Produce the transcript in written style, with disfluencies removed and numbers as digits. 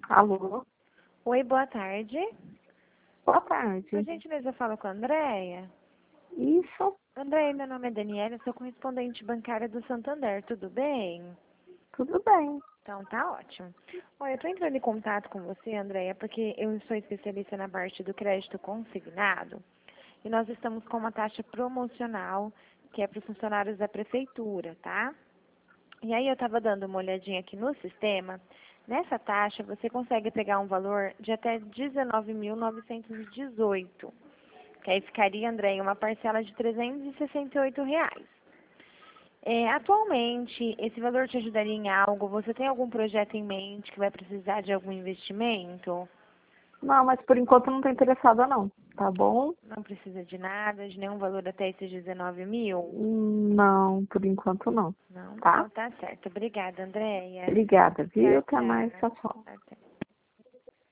Alô? Oi, boa tarde. Boa tarde. Por gentileza, eu falo com a Andréia. Isso, Andréia, meu nome é Daniela, eu sou correspondente bancária do Santander, tudo bem? tudo bem. Então, tá ótimo. Olha, eu tô entrando em contato com você, Andréia, porque eu sou especialista na parte do crédito consignado e nós estamos com uma taxa promocional que é para os funcionários da prefeitura, tá? E aí eu estava dando uma olhadinha aqui no sistema. Nessa taxa, você consegue pegar um valor de até 19.918, que aí ficaria, André, uma parcela de R$ 368. Atualmente, esse valor te ajudaria em algo? Você tem algum projeto em mente que vai precisar de algum investimento? Não, mas por enquanto não estou interessada não, tá bom? Não precisa de nada, de nenhum valor até esses 19 mil? Não, por enquanto não, Não? tá? Então tá certo. Obrigada, Andréia. Obrigada, viu? Tchau, Até mais, tchau. tchau, tchau.